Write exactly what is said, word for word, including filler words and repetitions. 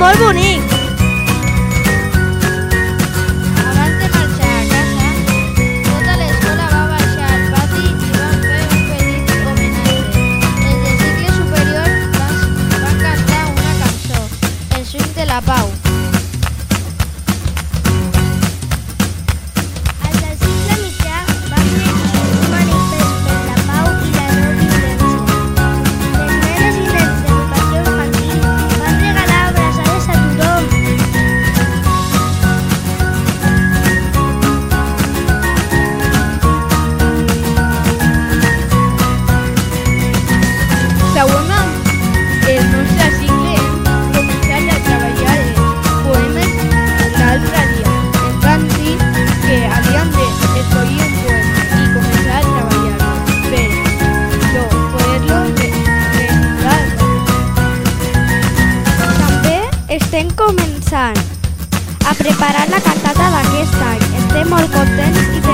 molt bonic! Abans de marxar a casa, tota l'escola va baixar al pati i van fer un petit homenatge. Els de cicle superior van, van cantar una cançó, el swing de la pau. Els del cicle mitjà van llegir un manifest per la pau i la no violència. Les nenes i nens d'educació infantil van regalar abraçades a tothom. Següent, el nostre cicle hem començat a treballar els poemes l'altre dia. Ens van dir que havíem d'escollir un poema i començar a treballar per poder-lo recitar. També estem començant a preparar la cantata d'aquest any. Estem molt contents i